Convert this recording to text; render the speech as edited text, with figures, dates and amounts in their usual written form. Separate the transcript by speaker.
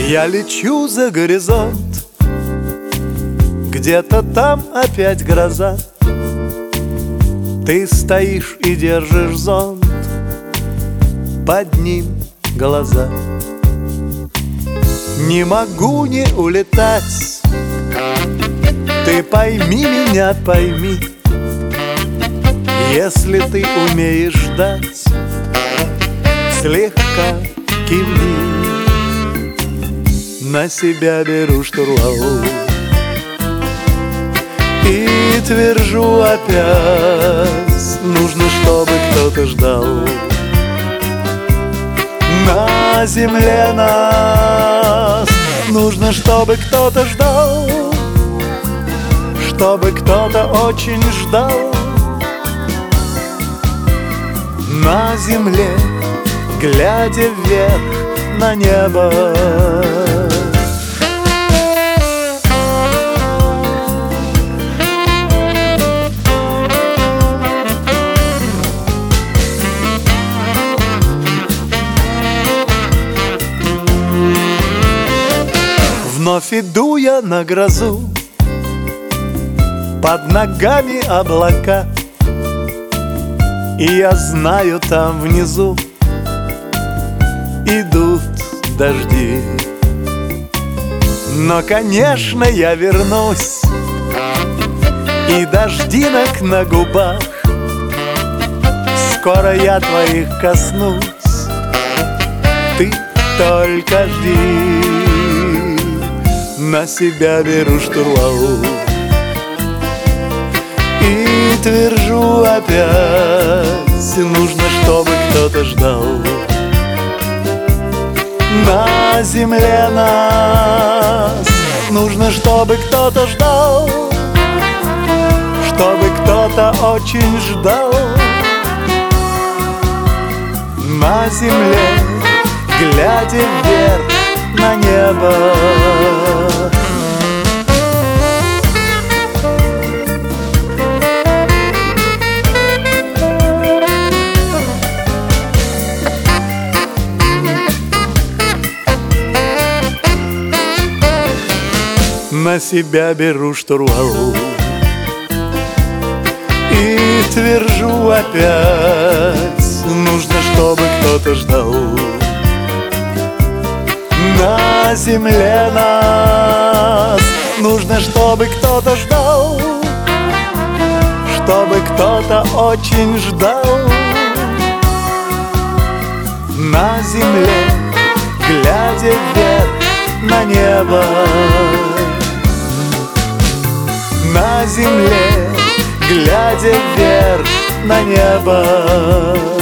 Speaker 1: Я лечу за горизонт, где-то там опять гроза. Ты стоишь и держишь зонт, под ним глаза. Не могу не улетать, ты пойми меня, пойми. Если ты умеешь ждать, слегка кивни. На себя беру штурвал и твержу опять: нужно, чтобы кто-то ждал. На земле нас нужно, чтобы кто-то ждал, чтобы кто-то очень ждал. На земле, глядя вверх на небо, вновь иду я на грозу, под ногами облака, и я знаю, там внизу идут дожди. Но, конечно, я вернусь, и дождинок на губах. Скоро я твоих коснусь, ты только жди. На себя беру штурвал и твержу опять: нужно, чтобы кто-то ждал. На земле нас нужно, чтобы кто-то ждал, чтобы кто-то очень ждал. На земле, глядя вверх на небо, на себя беру штурвал и твержу опять: нужно, чтобы кто-то ждал. На земле нас нужно, чтобы кто-то ждал, чтобы кто-то очень ждал. На земле, глядя вверх на небо, на земле, глядя вверх на небо.